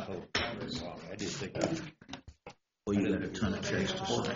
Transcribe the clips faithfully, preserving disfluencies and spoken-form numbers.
Oh, I did think that. Well, you got a ton of checks to sign.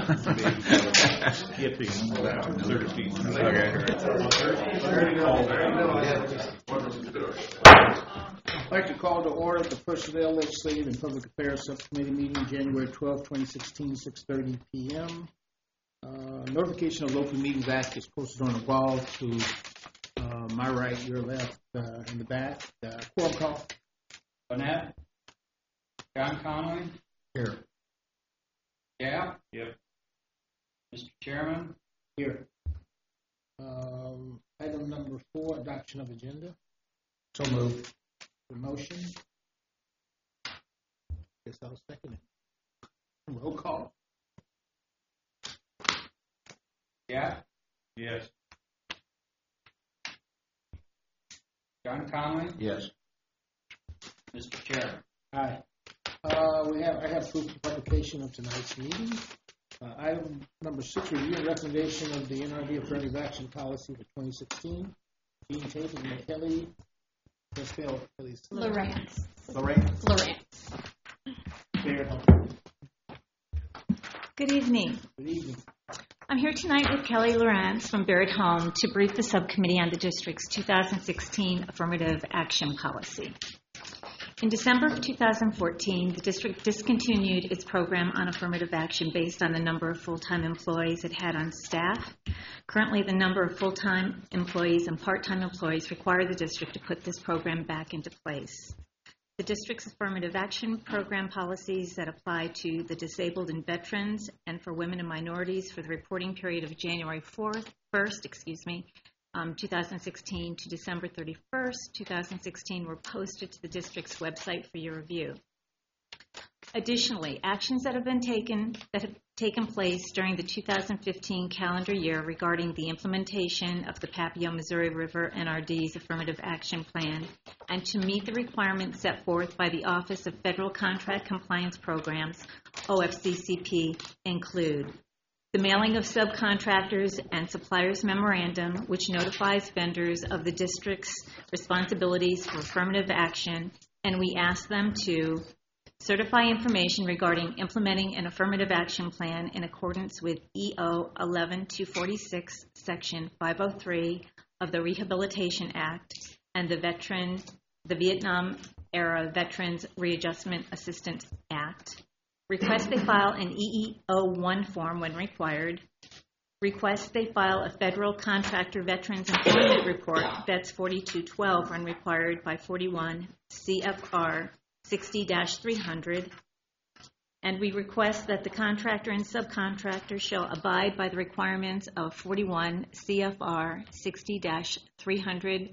I'd like to call to order the Personnel, Legislative, and Public Affairs Subcommittee meeting January twelfth, twenty sixteen, six thirty p m Uh, notification of Local Meetings Act is posted on the wall to uh, my right, your left, uh, in the back. Uh, quorum call. Bonnet? John Conley? Here. Gap? Yep. Mister Chairman? Here. Um, item number four, adoption of agenda. So moved. The motion. Guess I'll second it. Roll call. Gap? Yes. John Conley? Yes. Mister Chairman? Aye. Uh, we have, I have proof of publication of tonight's meeting. Uh, item number six, review and recommendation of the N R D Affirmative Action Policy for twenty sixteen. Being taken by Kelly, let's spell Kelly's. Lawrence. Lawrence. Lawrence. There. Good evening. Good evening. I'm here tonight with Kelly Lawrence from Barrett Home to brief the subcommittee on the district's two thousand sixteen Affirmative Action Policy. In December of two thousand fourteen, the district discontinued its program on affirmative action based on the number of full-time employees it had on staff. Currently, the number of full-time employees and part-time employees require the district to put this program back into place. The district's affirmative action program policies that apply to the disabled and veterans and for women and minorities for the reporting period of January fourth, first, excuse me, um, two thousand sixteen to December thirty-first, two thousand sixteen were posted to the district's website for your review. Additionally, actions that have been taken that have taken place during the two thousand fifteen calendar year regarding the implementation of the Papio Missouri River N R D's Affirmative Action Plan and to meet the requirements set forth by the Office of Federal Contract Compliance Programs, O F C C P, include the mailing of subcontractors and suppliers memorandum, which notifies vendors of the district's responsibilities for affirmative action, and we ask them to certify information regarding implementing an affirmative action plan in accordance with E O eleven two forty-six, Section five oh three of the Rehabilitation Act and the Veteran, the Vietnam-era Veterans Readjustment Assistance Act. Request they file an E E O one form when required. Request they file a Federal Contractor Veterans Employment Report, V E T S forty-two twelve, when required by forty-one C F R sixty dash three hundred, and we request that the contractor and subcontractor shall abide by the requirements of forty-one C F R sixty dash three hundred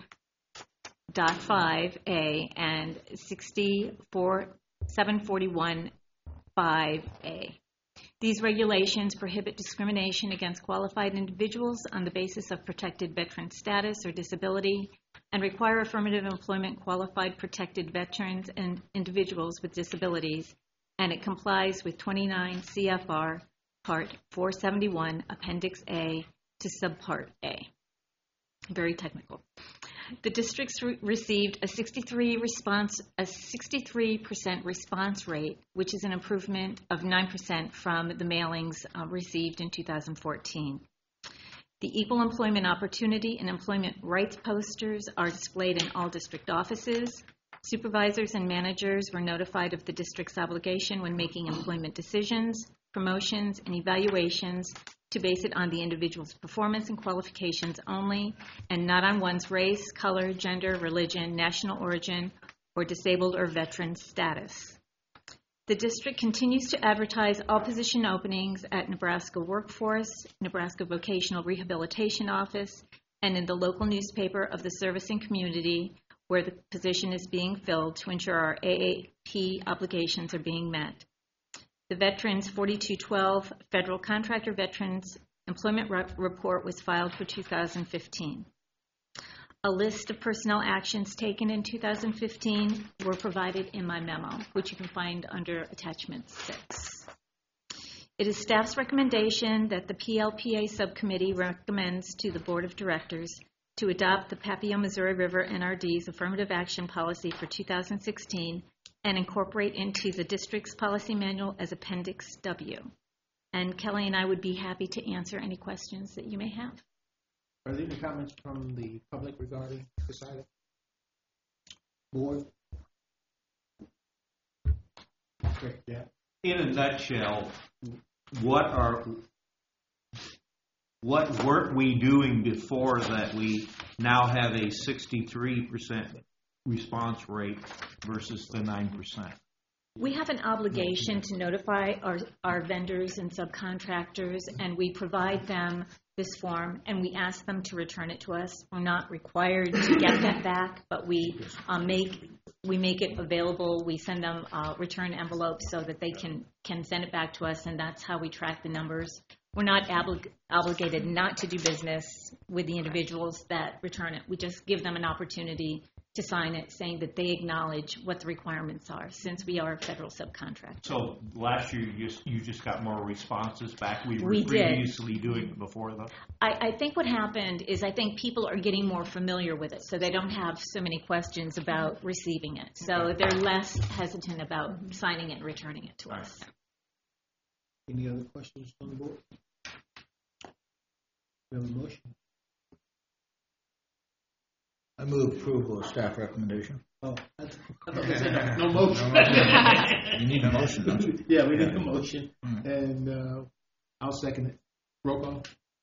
point five A and sixty-four seven forty-one five A. These regulations prohibit discrimination against qualified individuals on the basis of protected veteran status or disability and require affirmative employment qualified protected veterans and individuals with disabilities, and it complies with twenty-nine C F R Part four seventy-one Appendix A to Subpart A. Very technical. The districts re- received a sixty-three response, a sixty-three percent response rate, which is an improvement of nine percent from the mailings uh, received in two thousand fourteen. The Equal Employment Opportunity and Employment Rights posters are displayed in all district offices. Supervisors and managers were notified of the district's obligation when making employment decisions, promotions, and evaluations to base it on the individual's performance and qualifications only, and not on one's race, color, gender, religion, national origin, or disabled or veteran status. The district continues to advertise all position openings at Nebraska Workforce, Nebraska Vocational Rehabilitation Office, and in the local newspaper of the service and community where the position is being filled to ensure our A A P obligations are being met. The Veterans forty-two twelve Federal Contractor Veterans Employment Re- Report was filed for two thousand fifteen. A list of personnel actions taken in two thousand fifteen were provided in my memo, which you can find under Attachment six. It is staff's recommendation that the P L P A subcommittee recommends to the Board of Directors to adopt the Papio Missouri River N R D's Affirmative Action Policy for two thousand sixteen and incorporate into the district's policy manual as Appendix W. And Kelly and I would be happy to answer any questions that you may have. Are there any comments from the public regarding this item? Board? Okay, yeah. In a nutshell, what are, what weren't we doing before that we now have a sixty-three percent response rate versus the nine percent? We have an obligation to notify our, our vendors and subcontractors, and we provide them this form, and we ask them to return it to us. We're not required to get that back, but we um, make we make it available. We send them uh, return envelopes so that they can, can send it back to us, and that's how we track the numbers. We're not oblig- obligated not to do business with the individuals that return it. We just give them an opportunity to sign it, saying that they acknowledge what the requirements are, since we are a federal subcontractor. So last year, you just, you just got more responses back? We were We did. previously doing it before, though? I, I think what happened is I think people are getting more familiar with it, so they don't have so many questions about receiving it. So they're less hesitant about signing it and returning it to us. Any other questions from the board? We have a motion. I move approval of staff recommendation. Oh, I th- I thought they said no motion. You need a motion, don't you? Yeah, we need a motion, Mm. and uh, I'll second it. Roll call.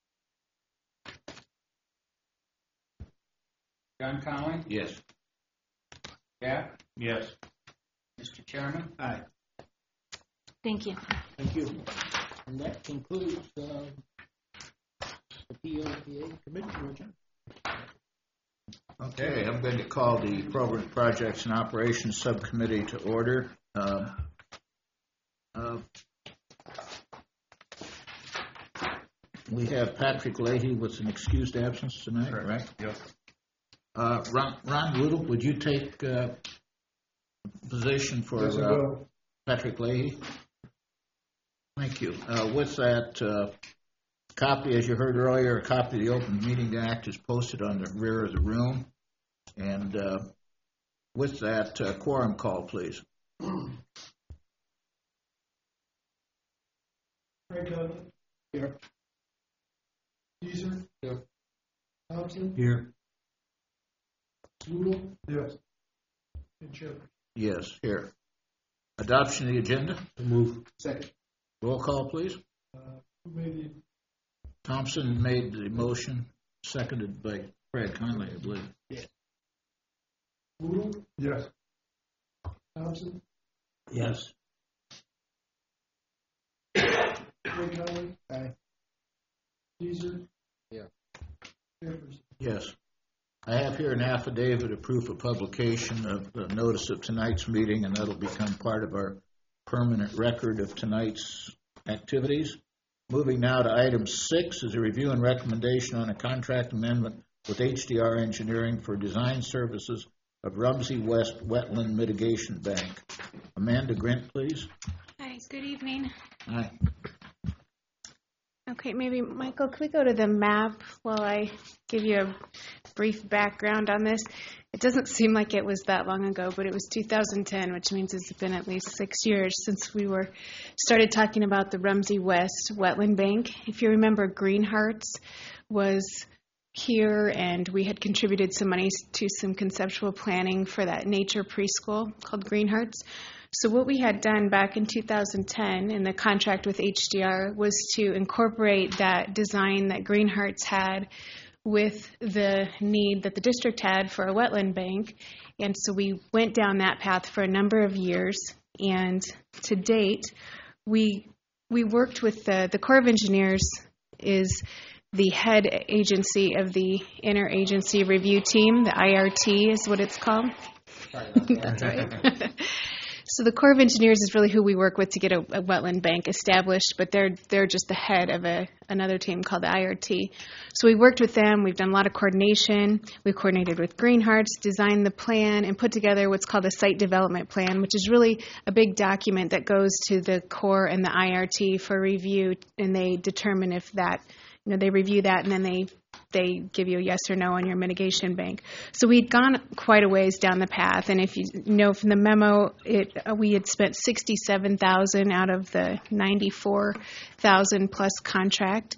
John Conley, Yes. Gap, Yes. Mister Chairman, Aye. Thank you. Thank you. And that concludes um, the P O P A committee adjourned. Okay, I'm going to call the Program Projects and Operations Subcommittee to order. Uh, uh, we have Patrick Leahy with an excused absence tonight, right? Yep. Uh, Ron, Ron Woodle, would you take uh, position for Yes, I uh, will. Patrick Leahy? Thank you. Uh, with that, uh, copy, as you heard earlier, a copy of the Open Meeting Act is posted on the rear of the room. And uh, with that, uh, quorum call, please. Craig Conley. Here. Deezer. Here. Thompson. Here. Sewell. Yes. And Chairman. Yes, here. Adoption of the agenda. Move. Second. Roll call, please. Uh, who made the, Thompson made the motion, seconded by Craig Conley, I believe. Sewell? Yes. Thompson. Yes. Craig Conley. Aye. Deezer. Yeah. Jefferson. Yes. I have here an affidavit of proof of publication of the notice of tonight's meeting, and that'll become part of our permanent record of tonight's activities. Moving now to item six is a review and recommendation on a contract amendment with H D R Engineering for design services of Rumsey West Wetland Mitigation Bank. Amanda Grint, please. Hi, good evening. Aye. Okay, maybe, Michael, could we go to the map while I give you a brief background on this? It doesn't seem like it was that long ago, but it was two thousand ten, which means it's been at least six years since we were started talking about the Rumsey West Wetland Bank. If you remember, Green Hearts was here, and we had contributed some money to some conceptual planning for that nature preschool called Green Hearts. So what we had done back in two thousand ten in the contract with H D R was to incorporate that design that Green Hearts had with the need that the district had for a wetland bank. And so we went down that path for a number of years. And to date, we we worked with the, the Corps of Engineers is the head agency of the interagency review team. The I R T is what it's called. That's right. So the Corps of Engineers is really who we work with to get a, a wetland bank established, but they're they're just the head of a another team called the I R T. So we worked with them. We've done a lot of coordination. We coordinated with Green Hearts, designed the plan, and put together what's called a site development plan, which is really a big document that goes to the Corps and the I R T for review, and they determine if that, you know, they review that, and then they they give you a yes or no on your mitigation bank. So we'd gone quite a ways down the path, and if you know from the memo, it uh, we had spent sixty-seven thousand dollars out of the ninety-four thousand dollars plus contract.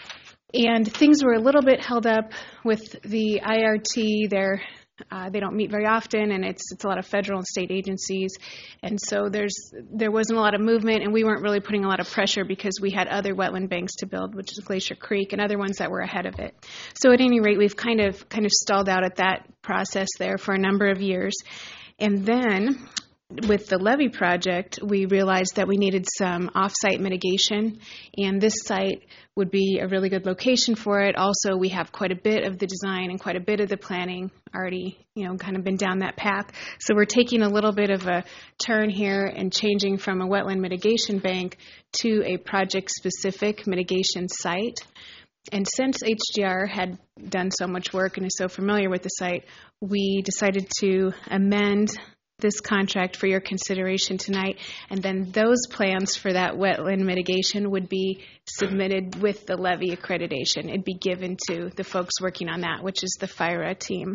And things were a little bit held up with the I R T. They're, uh, they don't meet very often, and it's it's a lot of federal and state agencies. And so there's there wasn't a lot of movement, and we weren't really putting a lot of pressure because we had other wetland banks to build, which is Glacier Creek, and other ones that were ahead of it. So at any rate, we've kind of kind of stalled out at that process there for a number of years. And then with the levee project, we realized that we needed some off-site mitigation, and this site would be a really good location for it. Also, we have quite a bit of the design and quite a bit of the planning already, you know, kind of been down that path. So we're taking a little bit of a turn here and changing from a wetland mitigation bank to a project-specific mitigation site. And since H D R had done so much work and is so familiar with the site, we decided to amend this contract for your consideration tonight, and then those plans for that wetland mitigation would be submitted with the levee accreditation. It'd be given to the folks working on that, which is the FIRA team.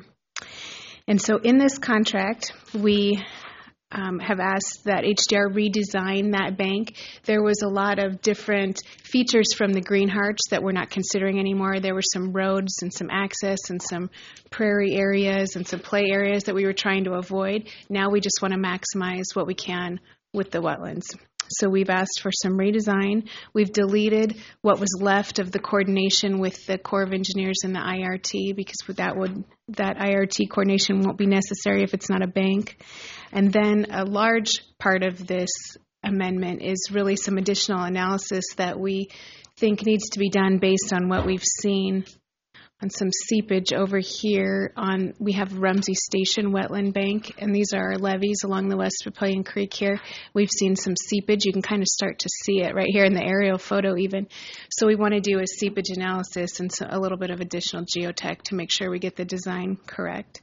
And so in this contract, we um, have asked that H D R redesign that bank. There was a lot of different features from the Green Hearts that we're not considering anymore. There were some roads and some access and some prairie areas and some play areas that we were trying to avoid. Now we just want to maximize what we can with the wetlands. So we've asked for some redesign. We've deleted what was left of the coordination with the Corps of Engineers and the I R T, because that would that I R T coordination won't be necessary if it's not a bank. And then a large part of this amendment is really some additional analysis that we think needs to be done based on what we've seen on some seepage over here. On we have Rumsey Station Wetland Bank, and these are our levees along the West Papillion Creek here. We've seen some seepage. You can kind of start to see it right here in the aerial photo even. So we want to do a seepage analysis and so a little bit of additional geotech to make sure we get the design correct.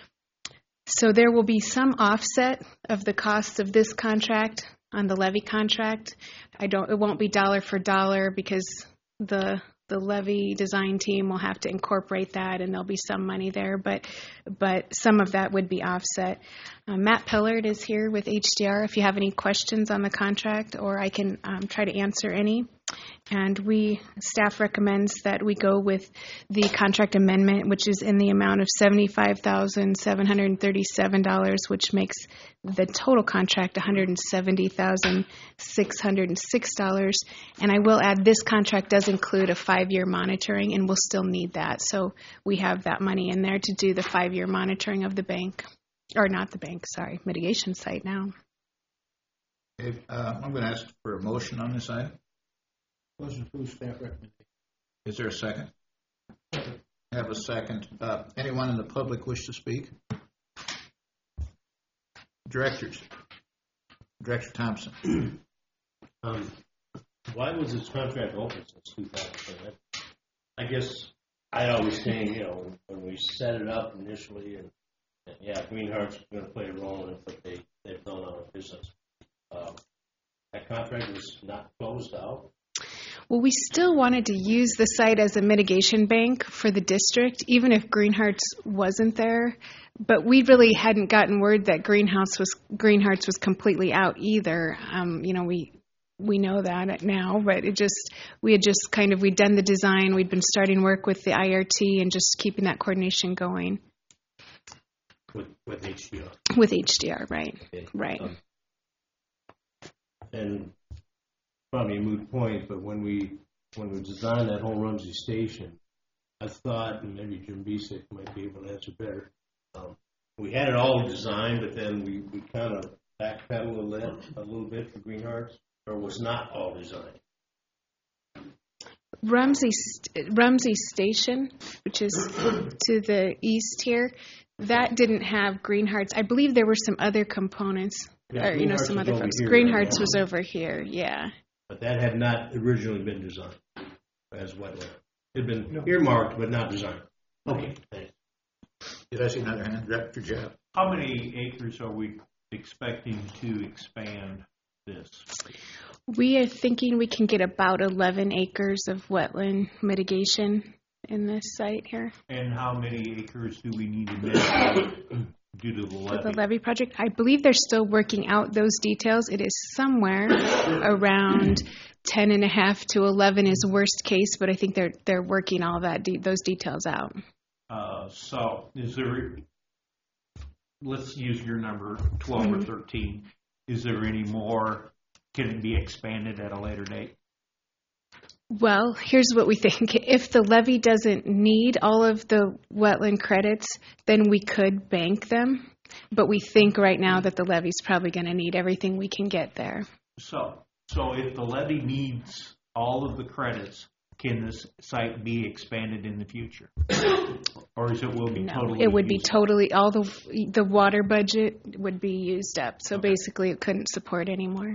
So there will be some offset of the cost of this contract on the levee contract. I don't. It won't be dollar for dollar because the the levee design team will have to incorporate that, and there'll be some money there, but but some of that would be offset. Uh, Matt Pillard is here with H D R if you have any questions on the contract, or I can um, try to answer any. And we, staff recommends that we go with the contract amendment, which is in the amount of seventy-five thousand seven hundred thirty-seven dollars, which makes the total contract one hundred seventy thousand six hundred six dollars. And I will add, this contract does include a five-year monitoring, and we'll still need that. So we have that money in there to do the five-year monitoring of the bank, or not the bank, sorry, mitigation site now. Okay, uh, I'm going to ask for a motion on this item. Motion approved, staff recommendation. Is there a second? Have a second. Uh, anyone in the public wish to speak? Directors. Director Thompson. Um, why was this contract open since two thousand ten? I guess I always think, you know, when we set it up initially, and, and yeah, Green Hearts are going to play a role in it, but they, they've done our business. Um, that contract was not closed out. Well, we still wanted to use the site as a mitigation bank for the district, even if Green Hearts wasn't there. But we really hadn't gotten word that Green House was Green Hearts was completely out either. Um, you know, we we know that now, but it just we had just kind of we'd done the design, we'd been starting work with the I R T and just keeping that coordination going With, with H D R. with H D R, right? Okay. Right. Um, and probably a moot point, but when we when we designed that whole Rumsey Station, I thought, and maybe Jim Bisick might be able to answer better, um, we had it all designed, but then we, we kind of backpedaled a little, a little bit for Green Hearts, or was not all designed. Rumsey Rumsey Station, which is to the east here, that didn't have Green Hearts. I believe there were some other components, Yeah, or you Green know, Hearts some was other over folks. here, Green right? Hearts Yeah. was over here, yeah. But that had not originally been designed as wetland. It had been earmarked, but not designed. Okay, thanks. Did I see another hand? Director Jeff. How many acres are we expecting to expand this? We are thinking we can get about eleven acres of wetland mitigation in this site here. And how many acres do we need to mitigate due to the For levy? the levy project, I believe they're still working out those details. It is somewhere around ten and a half to eleven is worst case, but I think they're they're working all that de- those details out. Uh, so is there, let's use your number, twelve Mhm. or thirteen. Is there any more, can it be expanded at a later date? Well, here's what we think. If the levy doesn't need all of the wetland credits, then we could bank them. But we think right now that the levy's probably going to need everything we can get there. So, so if the levy needs all of the credits, can this site be expanded in the future? Or is it will be No, totally it would be used? totally, all the the water budget would be used up. So basically it couldn't support anymore.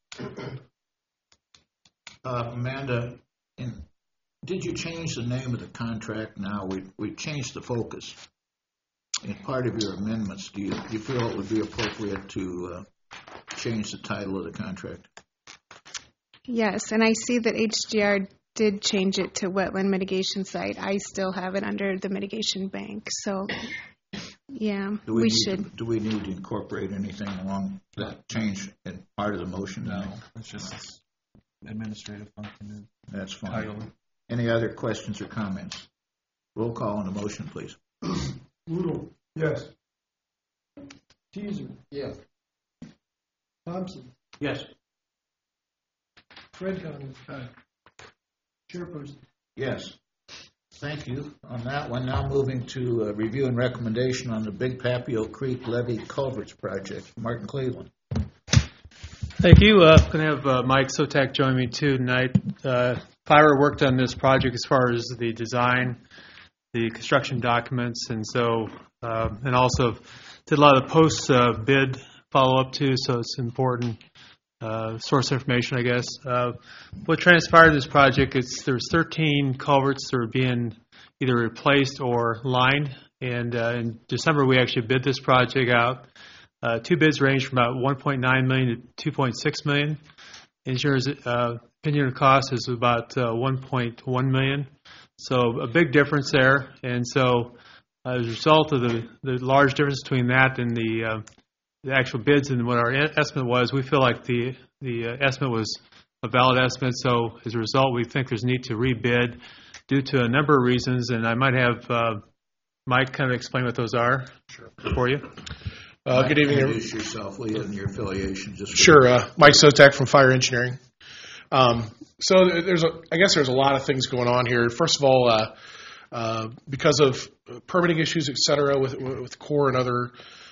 Uh, Amanda, in, did you change the name of the contract now? We we changed the focus. In part of your amendments, do you, do you feel it would be appropriate to uh, change the title of the contract? Yes, and I see that H D R did change it to wetland mitigation site. I still have it under the mitigation bank. So, yeah, Do we, need should. To, do we need to incorporate anything along that change in part of the motion? No, it's just administrative function. That's fine. Title. Any other questions or comments? Roll call on the motion, please. Rudolph. Yes. Teaser. Yes. Thompson. Yes. Fred Conley. Aye. Chairperson. Yes. Thank you on that one. Now moving to uh, review and recommendation on the Big Papio Creek Levee Culverts Project. Martin Cleveland. Thank you. I'm uh, going to have uh, Mike Sotak join me too tonight. Uh, Fire worked on this project as far as the design, the construction documents, and so uh, and also did a lot of post uh, bid follow up too. So it's important uh, source information, I guess. Uh, what transpired in this project? It's there's thirteen culverts that are being either replaced or lined, and uh, in December we actually bid this project out. Uh, two bids range from about one point nine million dollars to two point six million dollars. Insurance uh, opinion of cost is about uh, one point one million dollars. So a big difference there. And so uh, as a result of the, the large difference between that and the, uh, the actual bids and what our estimate was, we feel like the, the uh, estimate was a valid estimate. So as a result, we think there's a need to rebid due to a number of reasons. And I might have uh, Mike kind of explain what those are sure. for you. Uh, good evening. Introduce yourself, Lee, and your affiliation. Just sure. Uh, Mike Sotak from Fire Engineering. Um, so there's, a, I guess there's a lot of things going on here. First of all, uh, uh, because of permitting issues, et cetera, with, with Corps and other,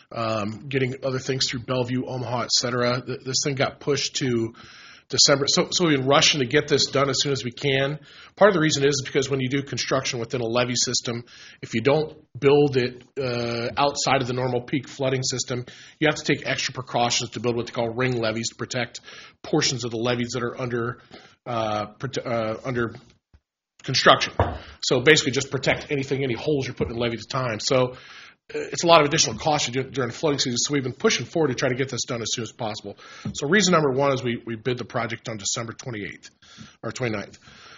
um, getting other things through Bellevue, Omaha, et cetera, th- this thing got pushed to December. So, so we've been rushing to get this done as soon as we can. Part of the reason is because when you do construction within a levee system, if you don't build it uh, outside of the normal peak flooding system, you have to take extra precautions to build what they call ring levees to protect portions of the levees that are under uh, prote- uh, under construction. So basically just protect anything, any holes you're putting in the levee at the time. So it's a lot of additional cost during the flooding season, so we've been pushing forward to try to get this done as soon as possible. So reason number one is we, we bid the project on December twenty-eighth or twenty-ninth.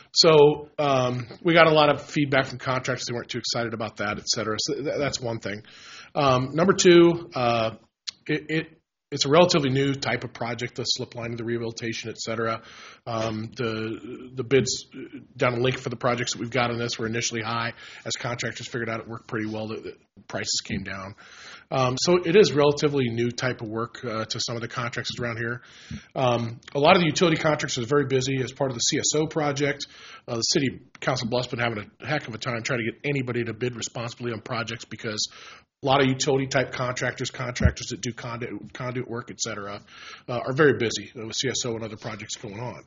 So um, we got a lot of feedback from contractors. They weren't too excited about that, et cetera. So th- that's one thing. Um, number two, uh, it, it it's a relatively new type of project, the slip lining, the rehabilitation, et cetera. Um, the the bids down a link for the projects that we've got on this were initially high. As contractors figured out it worked pretty well, the, the prices came down. Um, so it is relatively new type of work uh, to some of the contractors around here. Um, a lot of the utility contractors are very busy as part of the C S O project. Uh, the City Council Bluff's been having a heck of a time trying to get anybody to bid responsibly on projects because a lot of utility-type contractors, contractors that do conduit, conduit work, et cetera, uh, are very busy with C S O and other projects going on.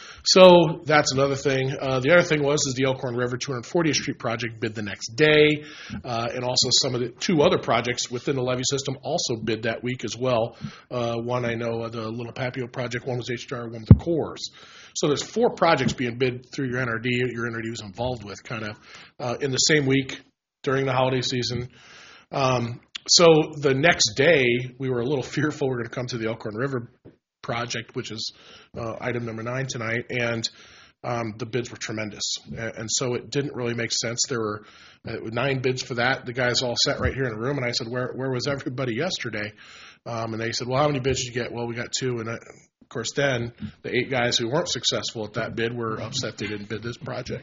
So that's another thing. Uh, the other thing was is the Elkhorn River two hundred fortieth Street project bid the next day, uh, and also some of the two other projects within the levee system also bid that week as well. Uh, one I know, uh, the Little Papio project, one was H D R, one with the Corps. So there's four projects being bid through your N R D, your N R D was involved with kind of uh, in the same week during the holiday season. Um, so the next day, we were a little fearful we were going to come to the Elkhorn River project, which is uh, item number nine tonight, and um, the bids were tremendous. And so it didn't really make sense. There were uh, nine bids for that. The guys all sat right here in the room, and I said, where, where was everybody yesterday? Um, and they said, well, how many bids did you get? Well, we got two. And I, of course, then the eight guys who weren't successful at that bid were upset they didn't bid this project.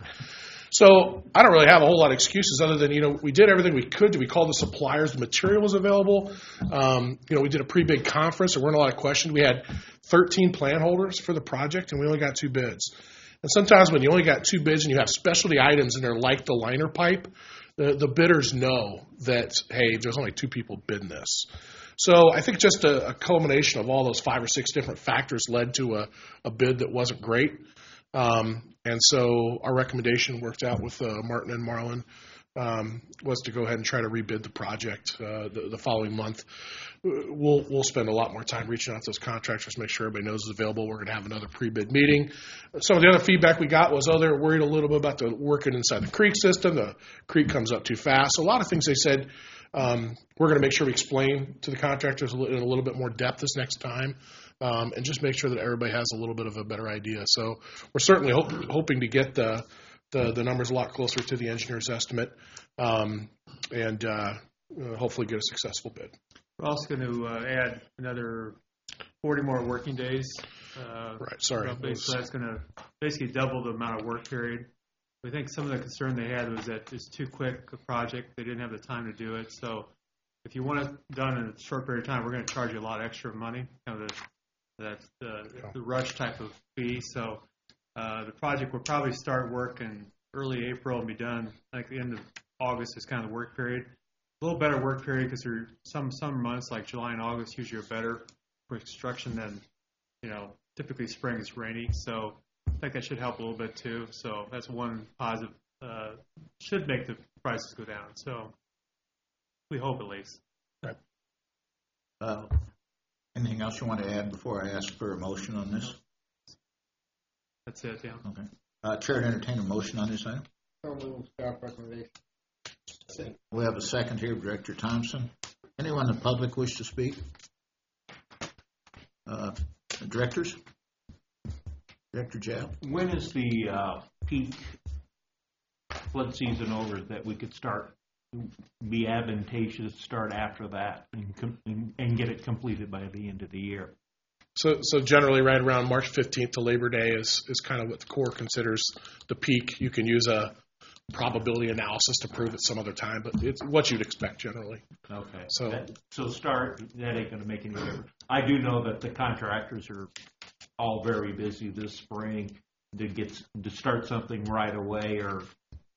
So I don't really have a whole lot of excuses other than, you know, we did everything we could. We called the suppliers. The material was available. Um, you know, we did a pretty big conference. There weren't a lot of questions. We had thirteen plan holders for the project, and we only got two bids. And sometimes when you only got two bids and you have specialty items in there like the liner pipe, the, the bidders know that, hey, there's only two people bidding this. So I think just a, a culmination of all those five or six different factors led to a, a bid that wasn't great. Um, and so our recommendation worked out with uh, Martin and Marlin um, was to go ahead and try to rebid the project uh, the, the following month. We'll we'll spend a lot more time reaching out to those contractors, make sure everybody knows it's available. We're going to have another pre-bid meeting. Some of the other feedback we got was, oh, they're worried a little bit about the working inside the creek system. The creek comes up too fast. So a lot of things they said um, we're going to make sure we explain to the contractors in a little bit more depth this next time. Um, and just make sure that everybody has a little bit of a better idea. So we're certainly hope, hoping to get the, the the numbers a lot closer to the engineer's estimate, um, and uh, uh, hopefully get a successful bid. We're also going to uh, add another forty more working days. Uh, right. Sorry. Roughly, so that's going to basically double the amount of work period. We think some of the concern they had was that it's too quick a project. They didn't have the time to do it. So if you want it done in a short period of time, we're going to charge you a lot extra money. Kind of the, That's the, the rush type of fee. So uh, the project will probably start work in early April and be done like the end of August is kind of the work period. A little better work period because there some some months like July and August usually are better for construction than, you know, typically spring is rainy. So I think that should help a little bit too. So that's one positive. Uh, should make the prices go down. So we hope at least. Right. Uh, Anything else you want to add before I ask for a motion on this? That's it, yeah. Okay. Uh, Chair to entertain a motion on this item. So moved. Staff recommendation. We have a second here, Director Thompson. Anyone in the public wish to speak? Uh, directors? Director Jab? When is the uh, peak flood season over that we could start? Be advantageous to start after that and, com- and get it completed by the end of the year. So, so generally, right around March fifteenth to Labor Day is is kind of what the Corps considers the peak. You can use a probability analysis to prove it some other time, but it's what you'd expect generally. Okay. So, that, so start. That ain't going to make any difference. I do know that the contractors are all very busy this spring to get to start something right away, or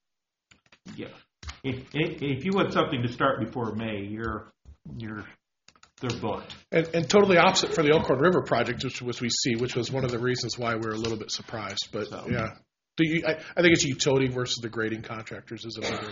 yeah. If, if if you want something to start before May, you're you're they're booked. And, and totally opposite for the Elkhorn River project, which was we see, which was one of the reasons why we're a little bit surprised. But so, yeah, do you, I, I think it's utility versus the grading contractors is a bigger.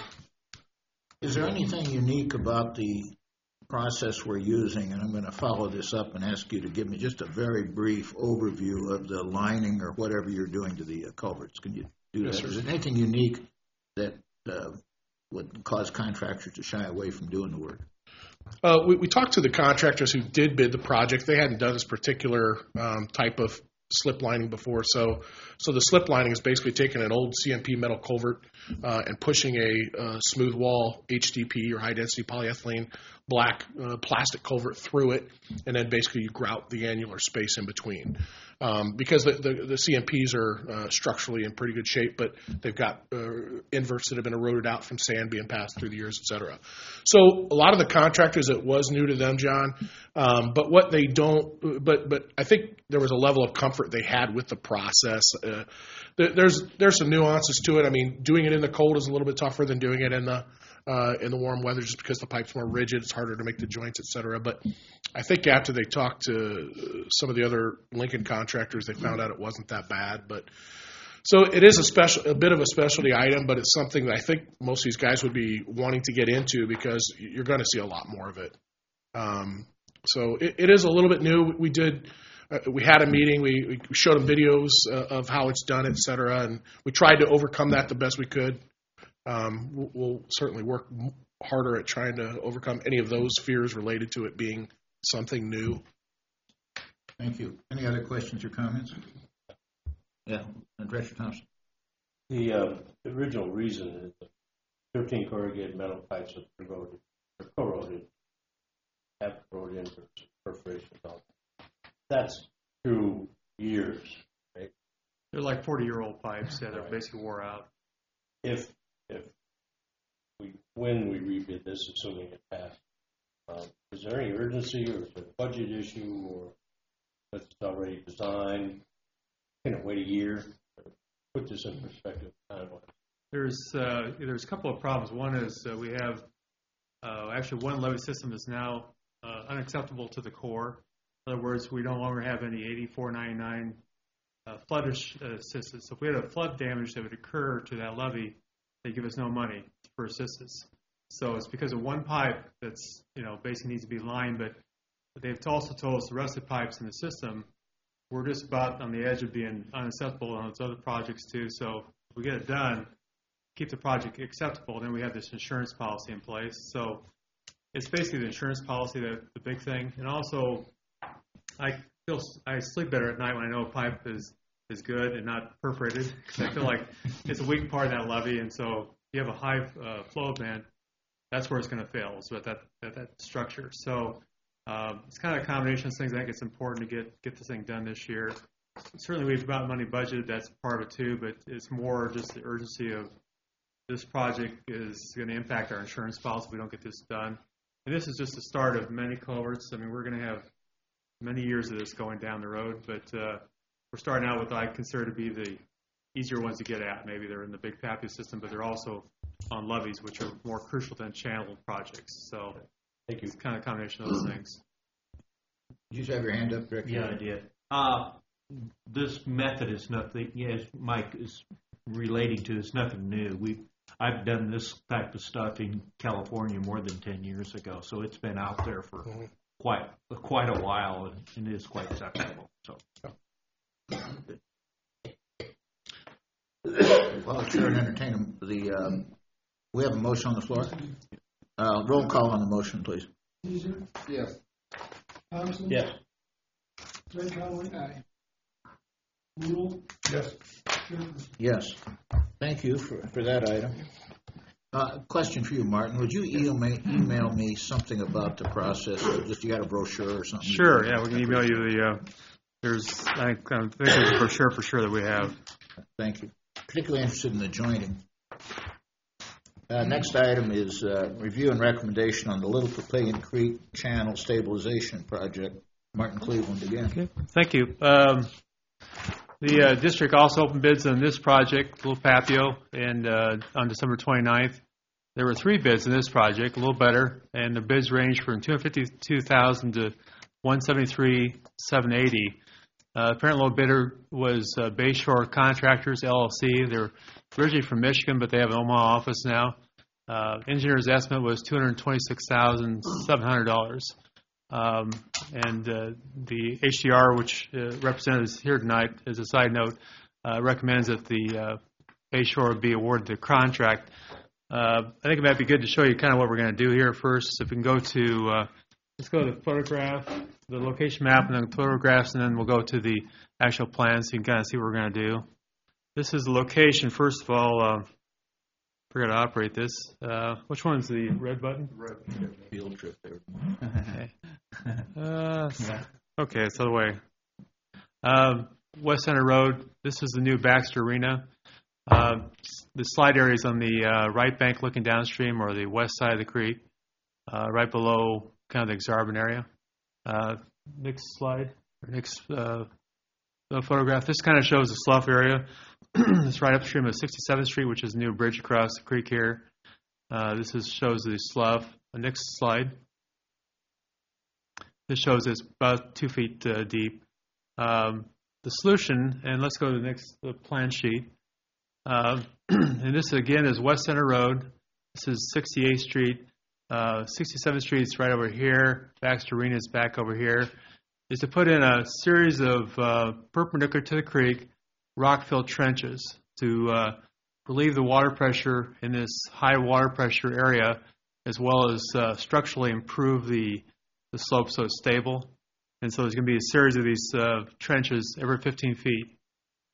Is there anything unique about the process we're using? And I'm going to follow this up and ask you to give me just a very brief overview of the lining or whatever you're doing to the uh, culverts. Can you do yes, that? Sir. Is there anything unique that uh, would cause contractors to shy away from doing the work? Uh, we, we talked to the contractors who did bid the project. They hadn't done this particular um, type of slip lining before. So so the slip lining is basically taking an old C M P metal culvert uh, and pushing a uh, smooth wall H D P or high density polyethylene black uh, plastic culvert through it, and then basically you grout the annular space in between. Um, because the, the, the C M Ps are uh, structurally in pretty good shape, but they've got uh, inverts that have been eroded out from sand being passed through the years, et cetera. So a lot of the contractors, it was new to them, John. Um, but what they don't, but but I think there was a level of comfort they had with the process. Uh, there, there's there's some nuances to it. I mean, doing it in the cold is a little bit tougher than doing it in the uh, in the warm weather, just because the pipe's more rigid. It's harder to make the joints, et cetera. But I think after they talked to some of the other Lincoln contractors, they found out it wasn't that bad. But so it is a special, a bit of a specialty item, but it's something that I think most of these guys would be wanting to get into because you're going to see a lot more of it. Um, so it, it is a little bit new. We did, uh, we had a meeting. We, we showed them videos uh, of how it's done, et cetera, and we tried to overcome that the best we could. Um, we'll, we'll certainly work harder at trying to overcome any of those fears related to it being something new. Thank you. Any other questions or comments? Yeah, and Director Thompson. The uh, original reason is that thirteen corrugated metal pipes are corroded, are corroded, have corroded in perforation. That's through years, right? They're like forty-year-old pipes. Yeah, they're Right. basically wore out. If if we when we rebid this, assuming it passed, um, is there any urgency, or is it a budget issue, or it's already designed? Can it wait a year? Put this in perspective, timeline. There's uh, there's a couple of problems. One is uh, we have uh, actually one levee system is now uh, unacceptable to the Corps. In other words, we no longer have any eighty-four ninety-nine uh, flood uh, assistance. So if we had a flood damage that would occur to that levee, they give us no money for assistance. So it's because of one pipe that's, you know, basically needs to be lined, but they've also told us the rest of the pipes in the system, we're just about on the edge of being unacceptable on those other projects too. So if we get it done, keep the project acceptable, then we have this insurance policy in place. So it's basically the insurance policy that the big thing. And also, I feel I sleep better at night when I know a pipe is, is good and not perforated, because I feel like it's a weak part of that levee, and so if you have a high uh, flow event, that's where it's going to fail, so at that, at that structure. So um, it's kind of a combination of things. I think it's important to get, get this thing done this year. Certainly we've got money budgeted, that's part of it too, but it's more just the urgency of this project is going to impact our insurance policy if we don't get this done. And this is just the start of many culverts. I mean, we're going to have many years of this going down the road, but uh, we're starting out with what I consider to be the easier ones to get at. Maybe they're in the Big Pappy system, but they're also on levees, which are more crucial than channel projects. So Thank you. it's kind of a combination of those things. Did you have your hand up, Director? Yeah, I did. Uh, this method is nothing, yes, Mike is relating to, it's nothing new. We, I've done this type of stuff in California more than ten years ago, so it's been out there for quite quite a while, and, and it is quite acceptable. So. Well, Chair, and entertain the. Um, we have a motion on the floor. Uh, roll call on the motion, please. Teaser, Yes. Thompson. Yes. Ray Conley. Aye. Rule. Yes. Chairperson. Yes. Thank you for, for that item. Uh, question for you, Martin. Would you email, email me something about the process, or just you got a brochure or something? Sure, yeah, we can email you the, uh, there's, I think, I think there's a brochure for sure that we have. Thank you. Particularly interested in the joining. Uh, next item is uh, review and recommendation on the Little Papillion Creek Channel Stabilization Project. Martin Cleveland again. Okay, thank you. Um, the uh, district also opened bids on this project, Little Papio, and uh, on December twenty-ninth. There were three bids in this project, a little better, and the bids range from two hundred fifty-two thousand dollars to one hundred seventy-three thousand seven hundred eighty dollars. Uh, apparent low bidder was uh, Bayshore Contractors, L L C. They're originally from Michigan, but they have an Omaha office now. Uh, engineer's estimate was two hundred twenty-six thousand seven hundred dollars. Um, and uh, the H D R, which uh, represented us here tonight, as a side note, uh, recommends that the uh, Bayshore be awarded the contract. Uh, I think it might be good to show you kind of what we're going to do here first. So if we can go to, uh, let's go to the photograph, the location map, and then the photographs, and then we'll go to the actual plan so you can kind of see what we're going to do. This is the location. First of all, uh, we're going to operate this. Uh, which one's the red button? Red field trip there. Okay. Uh, okay, it's the other way. Um, West Center Road. This is the new Baxter Arena. Uh, the slide area is on the uh, right bank looking downstream, or the west side of the creek, uh, right below kind of the Exarban area. Uh, next slide, or next uh, photograph. This kind of shows the slough area. It's right upstream of sixty-seventh Street, which is a new bridge across the creek here. Uh, this is, shows the slough. The next slide. This shows it's about two feet uh, deep. Um, the solution, and let's go to the next the plan sheet. Uh, and this again is West Center Road. This is sixty-eighth Street. Uh, sixty-seventh Street is right over here. Baxter Arena is back over here. Is to put in a series of uh, perpendicular to the creek rock-filled trenches to uh, relieve the water pressure in this high water pressure area, as well as uh, structurally improve the, the slope so it's stable. And so there's going to be a series of these uh, trenches every fifteen feet.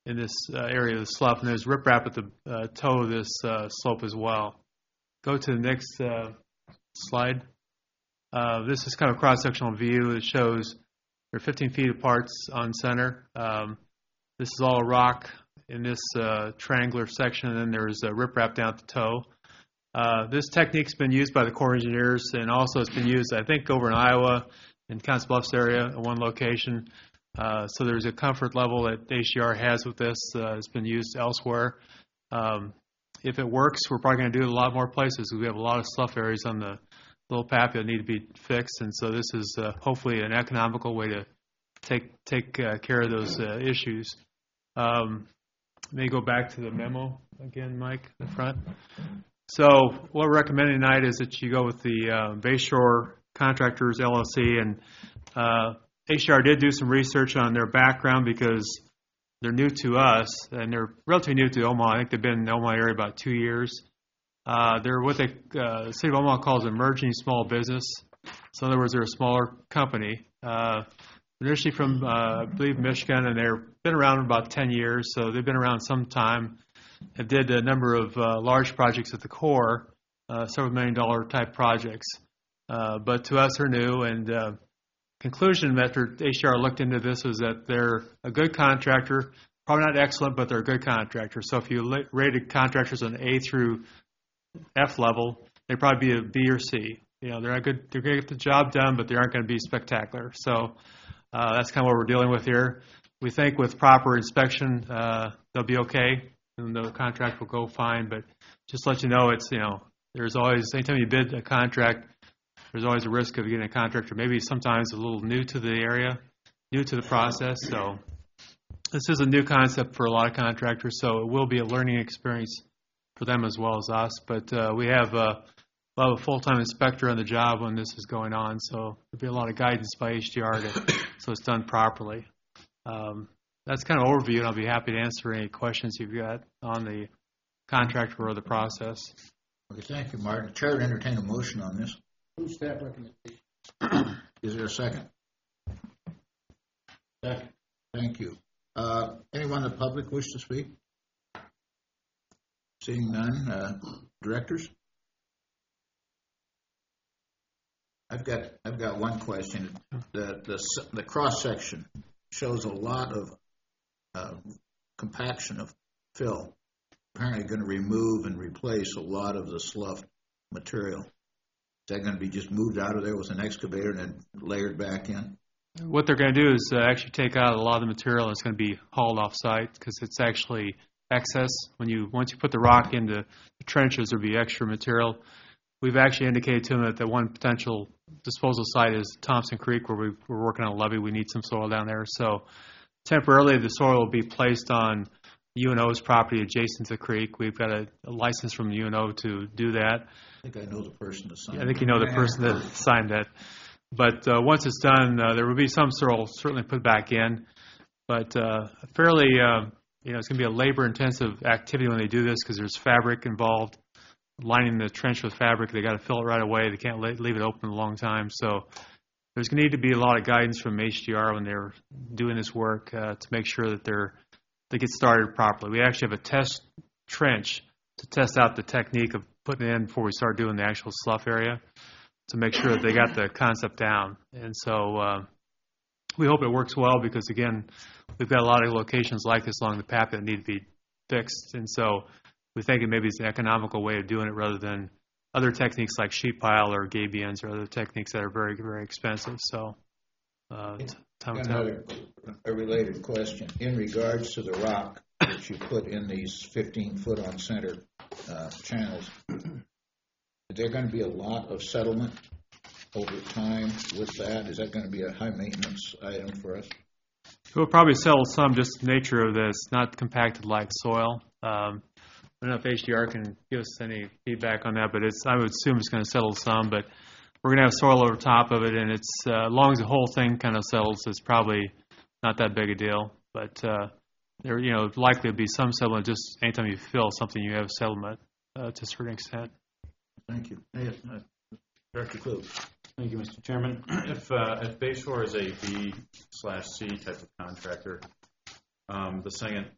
in this uh, area of the slough, and there's riprap at the uh, toe of this uh, slope as well. Go to the next uh, slide. Uh, this is kind of a cross-sectional view. It shows they're fifteen feet apart on center. Um, this is all rock in this uh, triangular section, and then there's a riprap down at the toe. Uh, this technique's been used by the Corps of Engineers, and also it's been used, I think, over in Iowa, in Council Bluffs area, at one location. Uh, so there's a comfort level that H D R has with this. Uh, it's been used elsewhere. Um, if it works, we're probably going to do it in a lot more places because we have a lot of slough areas on the Little Pappy that need to be fixed, and so this is uh, hopefully an economical way to take take uh, care of those uh, issues. Um, let me go back to the memo again, Mike, in the front. So what we're recommending tonight is that you go with the uh, Bayshore Contractors L L C, and uh, H D R did do some research on their background because they're new to us, and they're relatively new to Omaha. I think they've been in the Omaha area about two years. Uh, they're what they, uh, the city of Omaha calls emerging small business. So in other words, they're a smaller company. Uh, initially from, uh, I believe, Michigan, and they've been around about ten years, so they've been around some time. Have did a number of uh, large projects at the Corps, uh, several million dollar type projects. Uh, but to us, they're new, and uh, conclusion after H D R looked into this was that they're a good contractor, probably not excellent, but they're a good contractor. So if you la- rated contractors on A through F level, they'd probably be a B or C. You know, they're not good. They're going to get the job done, but they aren't going to be spectacular. So uh, that's kind of what we're dealing with here. We think with proper inspection, uh, they'll be okay, and the contract will go fine. But just to let you know, it's you know, there's always anytime you bid a contract, there's always a risk of getting a contractor maybe sometimes a little new to the area, new to the process. So this is a new concept for a lot of contractors, so it will be a learning experience for them as well as us. But uh, we have uh, we'll have a full-time inspector on the job when this is going on, so there'll be a lot of guidance by H D R to, so it's done properly. Um, that's kind of overview, and I'll be happy to answer any questions you've got on the contractor or the process. Okay, thank you, Martin. The chair would entertain a motion on this. Move staff recommendation. Is there a second? Second. Thank you. Uh, anyone in the public wish to speak? Seeing none, uh, directors? I've got I've got one question. The the the cross section shows a lot of uh, compaction of fill. Apparently, going to remove and replace a lot of the slough material. Is that going to be just moved out of there with an excavator and then layered back in? What they're going to do is uh, actually take out a lot of the material that's going to be hauled off site because it's actually excess. When you once you put the rock into the trenches, there'll be extra material. We've actually indicated to them that the one potential disposal site is Thompson Creek, where we, we're working on a levee. We need some soil down there. So temporarily, the soil will be placed on U N O's property adjacent to the creek. We've got a, a license from U N O to do that. I think I know the person that signed I think you know the person that signed that. But uh, once it's done, uh, there will be some soil certainly put back in. But uh, fairly, uh, you know, it's going to be a labor-intensive activity when they do this because there's fabric involved. Lining the trench with fabric, they got to fill it right away. They can't leave it open a long time. So there's going to need to be a lot of guidance from H D R when they're doing this work uh, to make sure that they're they get started properly. We actually have a test trench to test out the technique of putting it in before we start doing the actual slough area to make sure that they got the concept down. And so uh, we hope it works well because, again, we've got a lot of locations like this along the path that need to be fixed. And so we think it maybe is an economical way of doing it rather than other techniques like sheet pile or gabions or other techniques that are very, very expensive. So, uh, time will tell. Another a related question in regards to the rock that you put in these fifteen foot on center uh, channels. Is there going to be a lot of settlement over time with that? Is that going to be a high maintenance item for us? We'll probably settle some, just the nature of this, not compacted like soil. Um, I don't know if H D R can give us any feedback on that, but it's, I would assume it's going to settle some. But we're going to have soil over top of it, and it's uh, as long as the whole thing kind of settles, it's probably not that big a deal. But uh, there, you know, likely to be some settlement. Just anytime you fill something, you have settlement uh, to a certain extent. Thank you. Hey, uh, Director Clue. Thank you, Mister Chairman. If uh, if Bayshore is a B slash C type of contractor, um, the second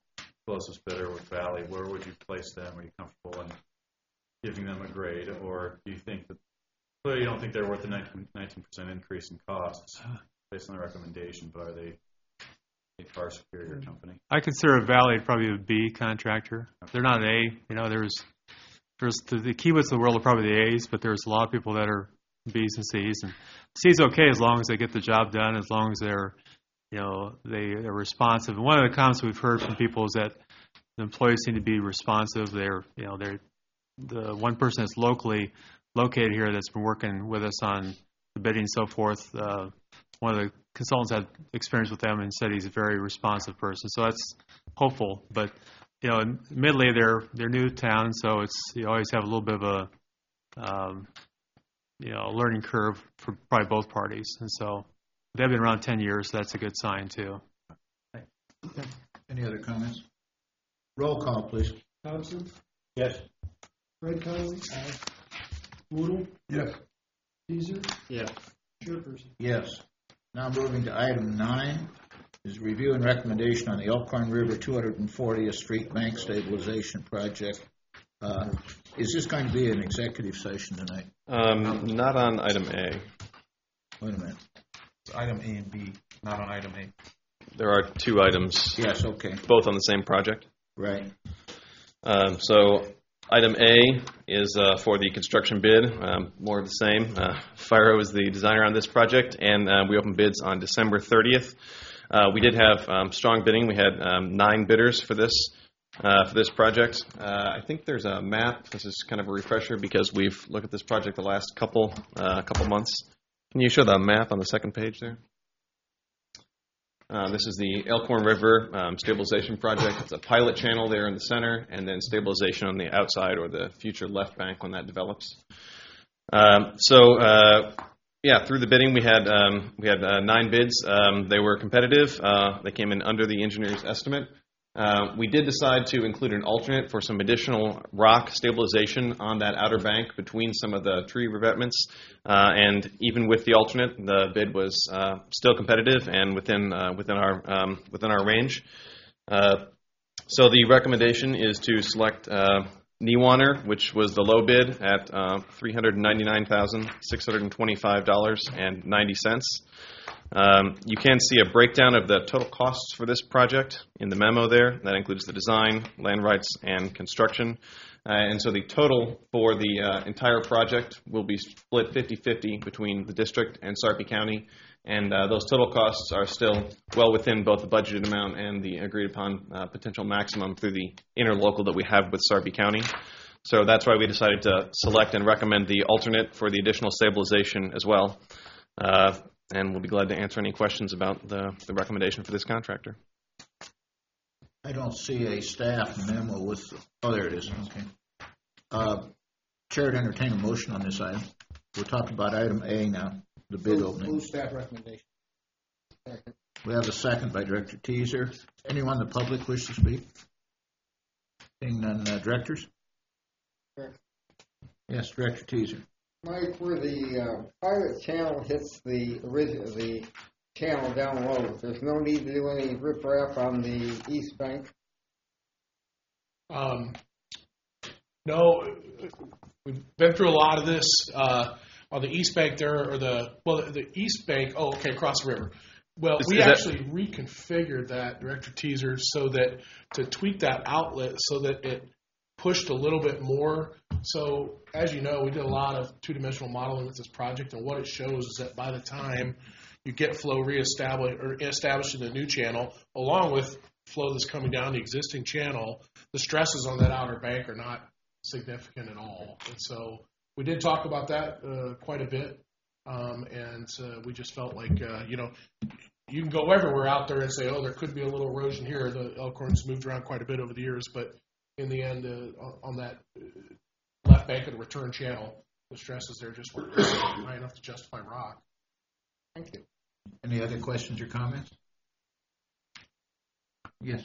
closest bidder with Valley, where would you place them? Are you comfortable in giving them a grade, or do you think that clearly you don't think they're worth a nineteen percent increase in costs based on the recommendation, but are they a far superior company? I consider Valley probably a B contractor. They're not an A. You know, there's there's the, the Kiewits of the world are probably the A's, but there's a lot of people that are B's and C's. And C's okay as long as they get the job done, as long as they're, you know, they are responsive. And one of the comments we've heard from people is that the employees seem to be responsive. They're, you know, they're the one person that's locally located here that's been working with us on the bidding and so forth. Uh, one of the consultants had experience with them and said he's a very responsive person. So that's hopeful. But, you know, admittedly, they're they're new to town, so it's you always have a little bit of a, um, you know, learning curve for probably both parties. And so they've been around ten years, so that's a good sign, too. Okay. Any other comments? Roll call, please. Thompson, Yes. Red Conley. Aye. Woodle. Yes. Teaser. Yes. Chairperson. Yes. Now moving to item nine is review and recommendation on the Elkhorn River two hundred fortieth Street Bank Stabilization Project. Uh, is this going to be an executive session tonight? Um, not on item A. Wait a minute. It's item A and B, not on item A. There are two items. Yes, okay. Both on the same project. Right. Um, so item A is uh, for the construction bid, um, more of the same. Uh, FIRO is the designer on this project, and uh, we opened bids on December thirtieth. Uh, we did have um, strong bidding. We had um, nine bidders for this uh, for this project. Uh, I think there's a map. This is kind of a refresher because we've looked at this project the last couple uh, couple months. Can you show the map on the second page there? Uh, this is the Elkhorn River um, stabilization project. It's a pilot channel there in the center, and then stabilization on the outside or the future left bank when that develops. Um, so, uh, yeah, through the bidding, we had um, we had uh, nine bids. Um, they were competitive. Uh, they came in under the engineer's estimate. Uh, we did decide to include an alternate for some additional rock stabilization on that outer bank between some of the tree revetments. Uh, and even with the alternate, the bid was uh, still competitive and within uh, within our um, within our range. Uh, so the recommendation is to select uh, Newaner, which was the low bid at uh, three hundred ninety-nine thousand six hundred twenty-five dollars and ninety cents. Um, you can see a breakdown of the total costs for this project in the memo there. That includes the design, land rights, and construction. Uh, and so the total for the uh, entire project will be split fifty-fifty between the district and Sarpy County. And uh, those total costs are still well within both the budgeted amount and the agreed upon uh, potential maximum through the interlocal that we have with Sarpy County. So that's why we decided to select and recommend the alternate for the additional stabilization as well. Uh, And we'll be glad to answer any questions about the, the recommendation for this contractor. I don't see a staff memo with, oh, there it is, okay. Uh, Chair to entertain a motion on this item. We're talking about item A now, the bid Move- opening. Move staff recommendation. Second. We have a second by Director Teaser. Anyone in the public wish to speak? Seeing none, uh, directors? Correct. Yes, Director Teaser. Mike, where the uh, pilot channel hits the original, the channel down low, there's no need to do any riprap on the east bank? Um, no, we've been through a lot of this uh, on the east bank there, or the well, the, the east bank. Oh, okay, across the river. Well, Is- we is that- actually reconfigured that, Director Teaser, so that to tweak that outlet so that it pushed a little bit more. So, as you know, we did a lot of two-dimensional modeling with this project, and what it shows is that by the time you get flow reestablished or established in the new channel, along with flow that's coming down the existing channel, the stresses on that outer bank are not significant at all. And so we did talk about that uh, quite a bit, um, and uh, we just felt like, uh, you know, you can go everywhere out there and say, oh, there could be a little erosion here. The Elkhorn's moved around quite a bit over the years, but in the end, uh, on that uh, left bank of the return channel, the stresses there just weren't high enough to justify rock. Thank you. Any other questions or comments? Yes.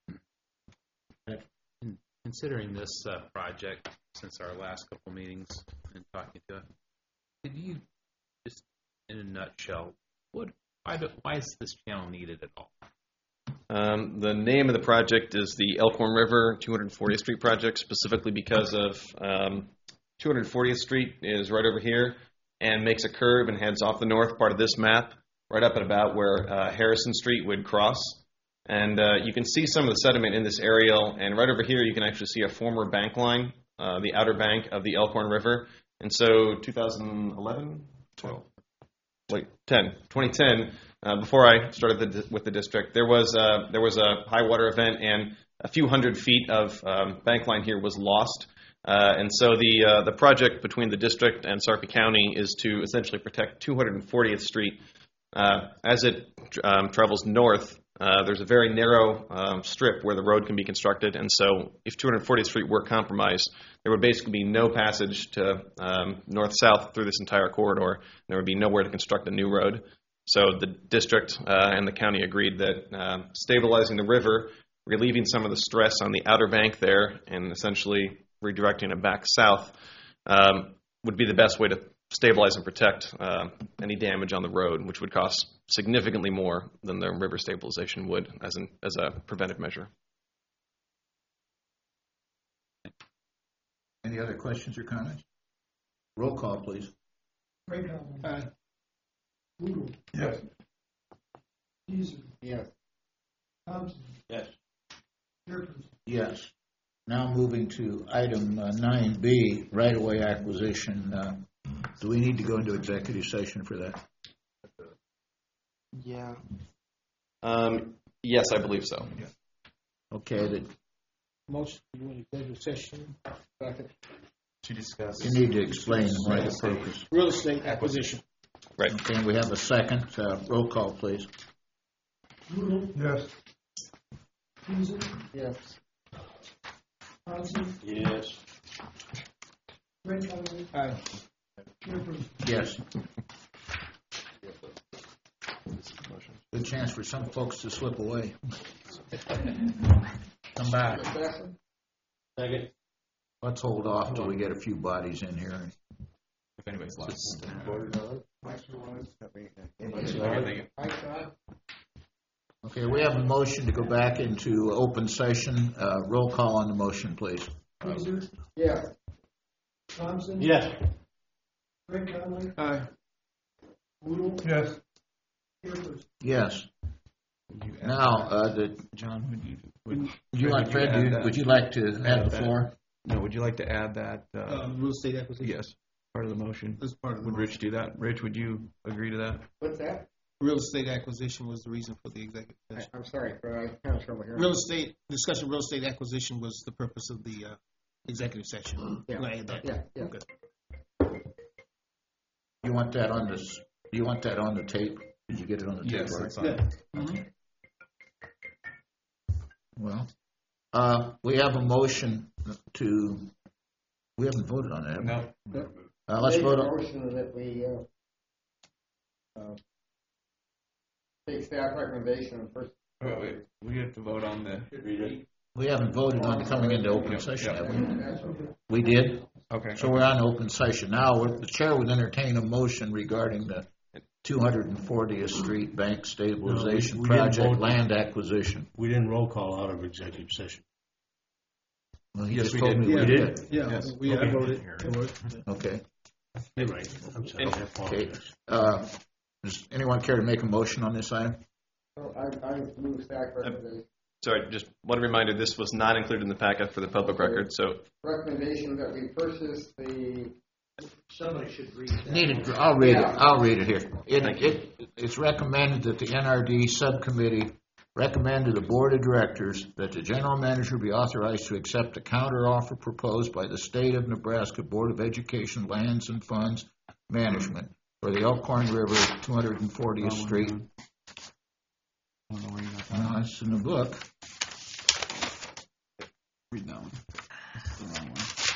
In considering this uh, project since our last couple meetings and talking to it, could you just, in a nutshell, what why, do, why is this channel needed at all? Um, the name of the project is the Elkhorn River two hundred fortieth Street project, specifically because of um, two hundred fortieth Street is right over here and makes a curve and heads off the north part of this map, right up at about where uh, Harrison Street would cross. And uh, you can see some of the sediment in this aerial, and right over here you can actually see a former bank line, uh, the outer bank of the Elkhorn River. And so two thousand eleven, twelve, wait, ten, twenty ten, uh, before I started the, with the district, there was, uh, there was a high water event, and a few hundred feet of um, bank line here was lost. Uh, and so the uh, the project between the district and Sarpy County is to essentially protect two hundred fortieth Street. Uh, as it um, travels north, uh, there's a very narrow um, strip where the road can be constructed, and so if two hundred fortieth Street were compromised, there would basically be no passage to um, north-south through this entire corridor. There would be nowhere to construct a new road. So the district uh, and the county agreed that uh, stabilizing the river, relieving some of the stress on the outer bank there, and essentially redirecting it back south um, would be the best way to stabilize and protect uh, any damage on the road, which would cost significantly more than the river stabilization would as an as a preventive measure. Any other questions or comments? Roll call, please. Ray Conley. Aye. Woodle. Yes. Teaser. Yes. Thompson. Yes. Jefferson. Yes. Now moving to item uh, nine B, right-of-way acquisition. Uh, do we need to go into executive session for that? Yeah. Um, yes, I believe so. Okay, that Motion to go into executive session. Second. To discuss. you need to explain why the purpose. Real estate acquisition. Right. Okay, we have a second. Uh, roll call, please. Woodle. Yes. Teaser. Yes. Thompson. Yes. Ray Conley. Aye. Jefferson. Yes. Good chance for some folks to slip away. Come back. Second. Let's hold off till we get a few bodies in here. If anybody's left. Okay, we have a motion to go back into open session. Uh, roll call on the motion, please. Teaser. Yes. Thompson. Yes. Ray Conley. Aye. Woodle. Yes. Jefferson. Yes. Now, uh, the, John, would you would, you want, would Fred, add do- that? would you like to have the that? floor? No, would you like to add that? Uh, Um, real estate acquisition. yes, part of the motion. That's part of the Would Rich do that? Rich, would you agree to that? What's that? Real estate acquisition was the reason for the executive I, session. I'm sorry, but I kind of trouble here. Real estate, discussion of real estate acquisition was the purpose of the uh, executive session. Yeah. Can I add that? Yeah, yeah. Okay. You want that on this, do you want that on the tape? Did you get it on the tape? Yes, right? that's fine. Yeah. Mhm. Well, uh, we have a motion to, we haven't voted on that. have we? No. Uh, let's Make vote a on, motion that we, uh, uh, take staff recommendation and first. Wait, wait. We have to vote on the. we haven't voted on coming into open session, have we? We did? Okay. So we're on open session. Now, we're- the chair would entertain a motion regarding the two hundred fortieth Street Bank Stabilization No, we- we didn't Project vote. land acquisition. We didn't roll call out of executive session. Well, he Yes, just we told did. me we We did. did? Yeah, Yes. we I Okay. voted. Okay. You're right. I'm sorry. I Okay. apologize. Uh, does anyone care to make a motion on this item? So I, I move staff recommendation, Sorry, just one reminder, this was not included in the packet for the public record, so recommendation that we purchase the. Somebody should read Need it, I'll read it, I'll read it here. It, Thank you. it, it's recommended that the N R D subcommittee recommend to the board of directors that the general manager be authorized to accept the counteroffer proposed by the state of Nebraska Board of Education Lands and Funds Management for the Elkhorn River two hundred fortieth Street. I don't know where you got that. Uh, it's in the book. Read that one. That's the wrong one.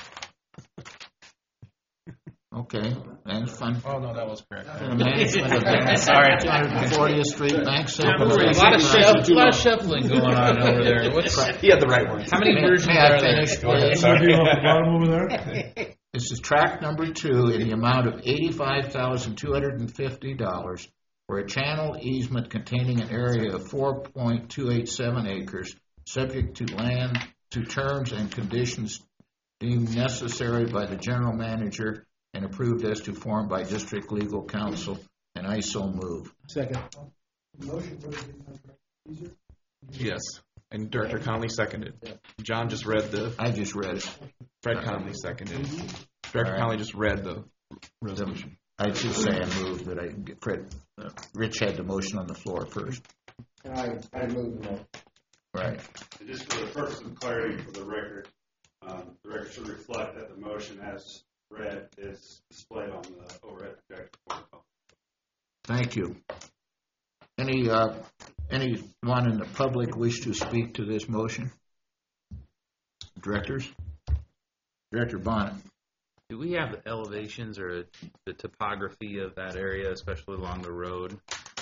Okay, and fun. Oh no, that was correct. For the management of the Sorry. two hundred fortieth Street Bank A lot of shuff- a lot of shuffling going on over there. What's he had the right one. how many May- versions may I are there? finish, Go ahead, please? sorry. bottom over there? This is track number two in the amount of eighty-five thousand two hundred fifty dollars for a channel easement containing an area of four point two eight seven acres, subject to land to terms and conditions deemed necessary by the general manager and approved as to form by district legal counsel, and I so move. Second. Motion for the contract. Easier? Yes. And Director Conley seconded. John just read the. I just read it. Fred Conley seconded. Director All right. Conley just read the resolution. I should say I moved, but I, Fred, uh, Rich had the motion on the floor first. I, I move the motion. Right. And just for the purpose of clarity for the record, um, the record should reflect that the motion as read is displayed on the overhead projector. Thank you. Any, uh, anyone in the public wish to speak to this motion? Directors? Director Bonnet. Do we have elevations or the topography of that area, especially along the road?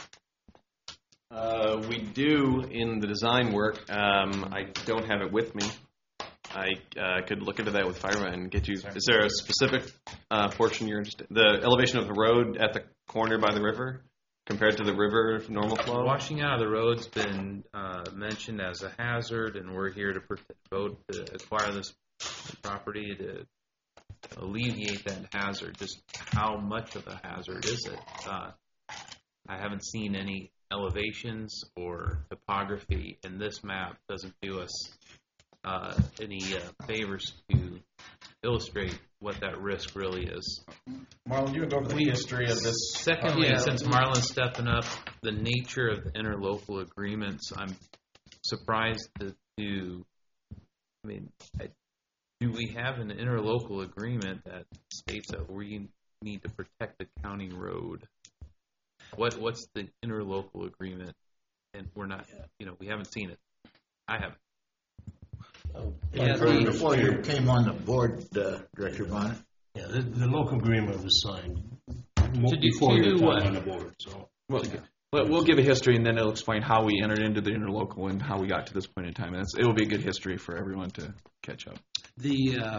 Uh, we do in the design work. Um, I don't have it with me. I uh, could look into that with Fire and get you. Is there a specific uh, portion you're interested in? The elevation of the road at the corner by the river compared to the river normal flow? Washing out of the road's been uh, mentioned as a hazard, and we're here to vote to acquire this property to alleviate that hazard. Just how much of a hazard is it? Uh, I haven't seen any elevations or topography, and this map doesn't do us uh, any uh, favors to illustrate what that risk really is. Marlon, you can go over the We- history of this. Secondly, Yeah. since Marlon's stepping up, the nature of the interlocal agreements, I'm surprised to, to I mean, I, do we have an interlocal agreement that states that we need to protect the county road? What What's the interlocal agreement? And we're not, you know, we haven't seen it. I haven't. Yeah, the- before you came on the board, uh, Director Bonnet. Yeah, the, the local agreement was signed To do- before to you do were what? on the board, so. Well, well, we'll give a history, and then it'll explain how we entered into the interlocal and how we got to this point in time. And it's, it'll be a good history for everyone to catch up. The uh,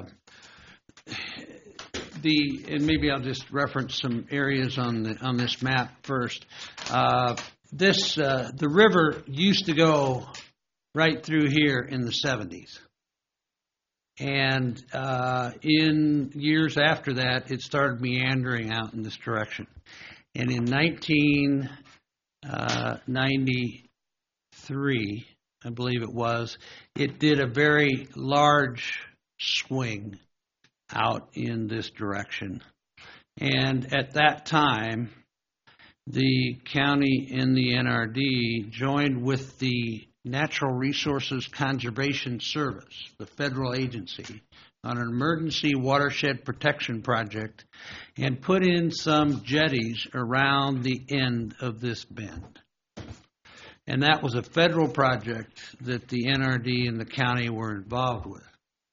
the and maybe I'll just reference some areas on the on this map first. Uh, this uh, the river used to go right through here in the seventies, and uh, in years after that, it started meandering out in this direction. And in nineteen ninety-three, I believe it was, it did a very large swing out in this direction. And at that time, the county and the N R D joined with the Natural Resources Conservation Service, the federal agency, on an emergency watershed protection project and put in some jetties around the end of this bend. And that was a federal project that the N R D and the county were involved with.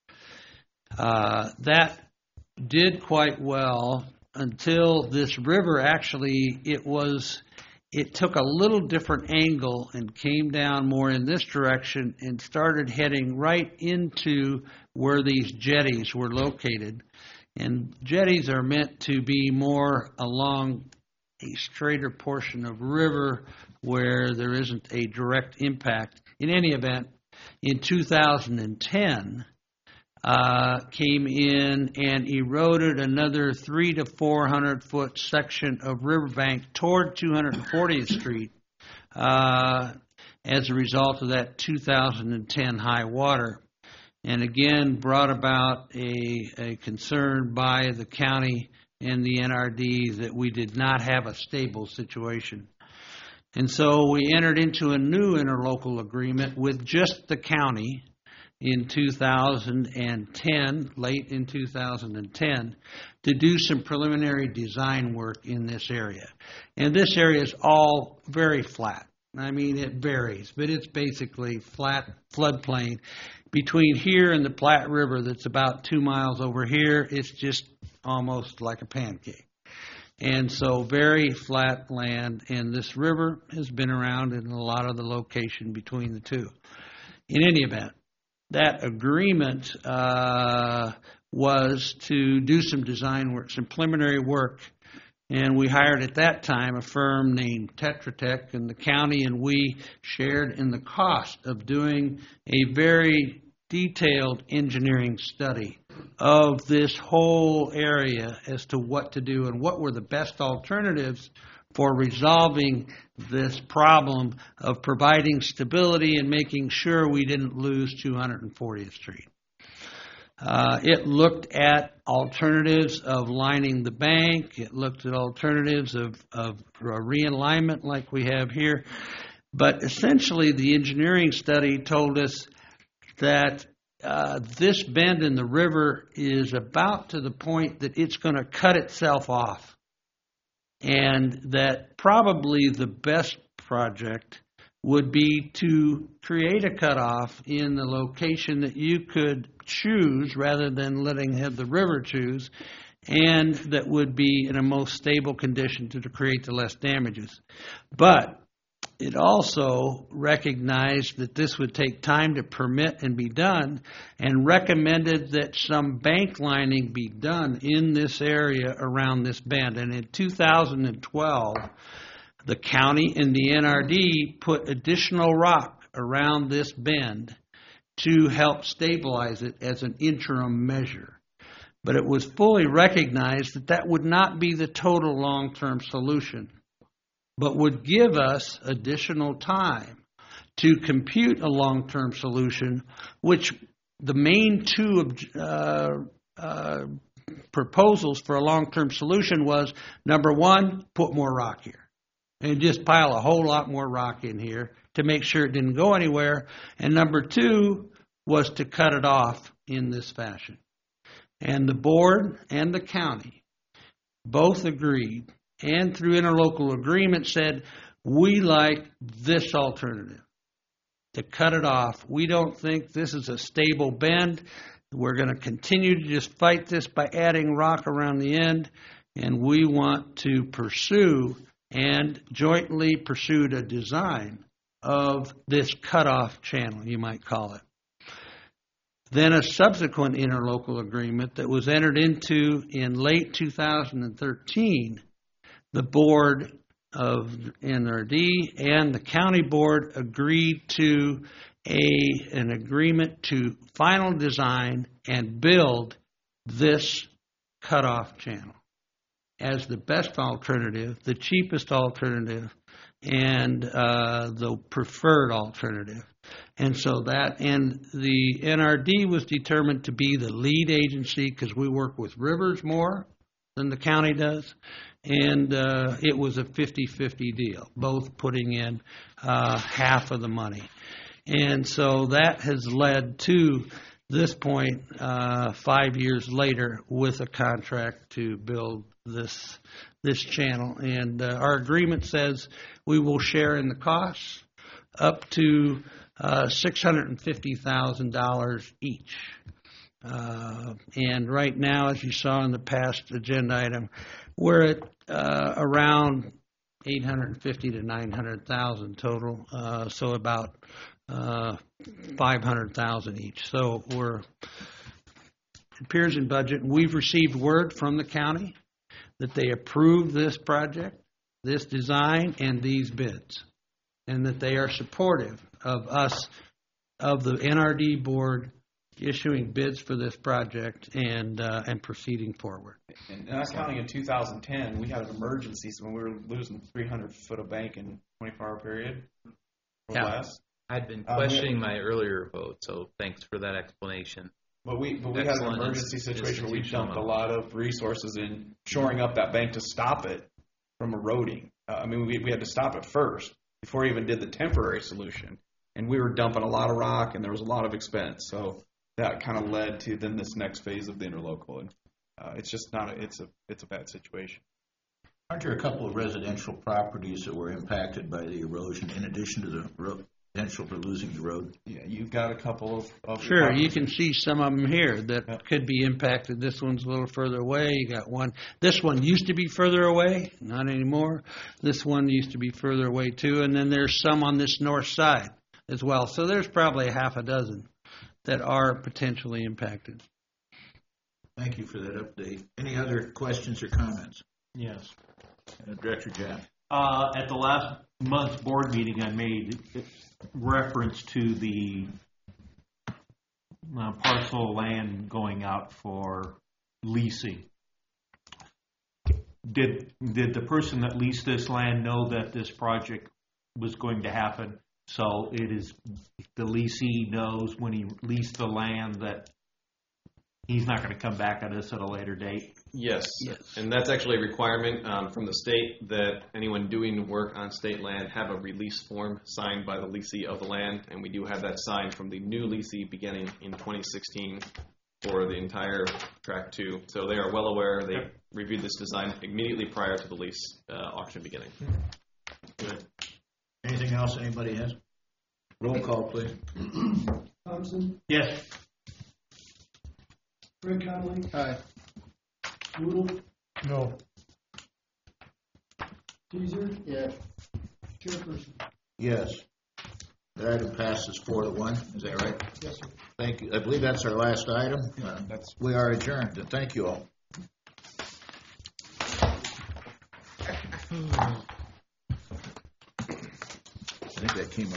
Uh, that did quite well until this river actually, it was, it took a little different angle and came down more in this direction and started heading right into where these jetties were located. And jetties are meant to be more along a straighter portion of river where there isn't a direct impact. In any event, in two thousand ten, uh, came in and eroded another three to four hundred foot section of riverbank toward two hundred fortieth Street uh, as a result of that two thousand ten high water, and again brought about a, a concern by the county and the N R D that we did not have a stable situation. And so we entered into a new interlocal agreement with just the county in two thousand ten, late in two thousand ten, to do some preliminary design work in this area. And this area is all very flat. I mean, it varies, but it's basically flat floodplain. Between here and the Platte River, that's about two miles over here, it's just almost like a pancake. And so very flat land, and this river has been around in a lot of the location between the two. In any event, that agreement uh, was to do some design work, some preliminary work, And we hired at that time a firm named Tetra Tech, and the county and we shared in the cost of doing a very detailed engineering study of this whole area as to what to do and what were the best alternatives for resolving this problem of providing stability and making sure we didn't lose two hundred fortieth Street. Uh, it looked at alternatives of lining the bank. It looked at alternatives of, of realignment like we have here. But essentially, the engineering study told us that uh, this bend in the river is about to the point that it's going to cut itself off. And that probably the best project would be to create a cutoff in the location that you could choose rather than letting the river choose, and that would be in a most stable condition to, to create the less damages. But it also recognized that this would take time to permit and be done, and recommended that some bank lining be done in this area around this bend. And in two thousand twelve, the county and the N R D put additional rock around this bend to help stabilize it as an interim measure. But it was fully recognized that that would not be the total long-term solution, but would give us additional time to compute a long-term solution, which the main two uh, uh, proposals for a long-term solution was, number one, put more rock here. And just pile a whole lot more rock in here to make sure it didn't go anywhere. And number two was to cut it off in this fashion. And the board and the county both agreed, and through interlocal agreement said, we like this alternative, to cut it off. We don't think this is a stable bend. We're going to continue to just fight this by adding rock around the end, and we want to pursue and jointly pursued a design of this cutoff channel, you might call it. Then a subsequent interlocal agreement that was entered into in late two thousand thirteen, the board of N R D and the county board agreed to a an agreement to final design and build this cutoff channel as the best alternative, the cheapest alternative, and uh, the preferred alternative. And so that, and the N R D was determined to be the lead agency because we work with rivers more than the county does. And uh, it was a fifty-fifty deal, both putting in uh, half of the money. And so that has led to this point, uh, five years later, with a contract to build this this channel. And uh, our agreement says we will share in the costs up to uh, six hundred fifty thousand dollars each. Uh, and right now, as you saw in the past agenda item, we're at uh, around eight hundred fifty to nine hundred thousand total, uh, so about uh, five hundred thousand each. So we're it appears in budget. We've received word from the county that they approved this project, this design, and these bids, and that they are supportive of us, of the N R D board, issuing bids for this project and uh, and proceeding forward. And that's counting in two thousand ten, we had an emergency when we were losing three hundred foot of bank in a twenty-four hour period or yeah. less. I'd been questioning um, my earlier vote, so thanks for that explanation. But we but we Excellent had an emergency situation where we dumped a model. lot of resources in shoring up that bank to stop it from eroding. Uh, I mean, we we had to stop it first before we even did the temporary solution. And we were dumping a lot of rock, and there was a lot of expense. So that kind of led to then this next phase of the interlocal. And uh, it's just not a, it's a it's a bad situation. Aren't there a couple of residential properties that were impacted by the erosion in addition to the ro- potential for losing the road? Yeah, you've got a couple of, of Sure, properties. you can see some of them here that yeah. could be impacted. This one's a little further away. You got one. This one used to be further away, not anymore. This one used to be further away too. And then there's some on this north side as well. So there's probably a half a dozen that are potentially impacted. Thank you for that update. Any other questions or comments? Yes. Uh, Director Jack. Uh, at the last month's board meeting, I made reference to the uh, parcel of land going out for leasing. Did did the person that leased this land know that this project was going to happen? So it is, the leasee knows when he leased the land that he's not going to come back at us at a later date? Yes. Yes. And that's actually a requirement um, from the state that anyone doing work on state land have a release form signed by the leasee of the land, and we do have that signed from the new leasee beginning in twenty sixteen for the entire track two. So they are well aware. They okay. reviewed this design immediately prior to the lease uh, auction beginning. Good. Anything else anybody has? Roll call, please. Thompson? Yes. Craig Conley? Aye. Noodle? No. Teaser? Yes. Chairperson? Yes. The item passes four to one. Is that right? Yes, sir. Thank you. I believe that's our last item. Uh, That's we are adjourned. Thank you all. I think that came